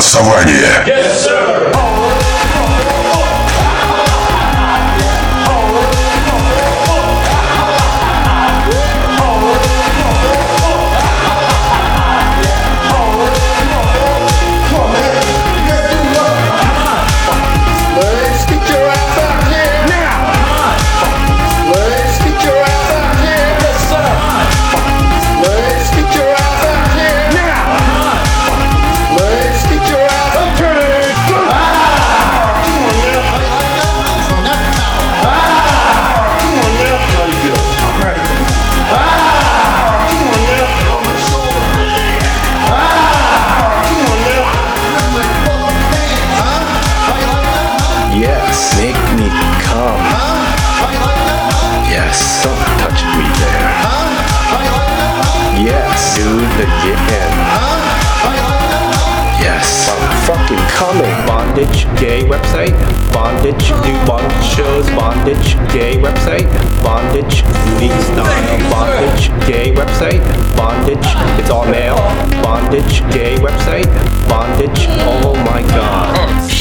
голосование. Yes, sir. Yes, make me come. Yes, don't touch me there. Yes, do it again. Yes, I'm fucking coming. Bondage gay website. Bondage new bondage shows. Bondage gay website. Bondage unique style. Bondage gay website. Bondage it's all male. Bondage gay website. Bondage oh my god.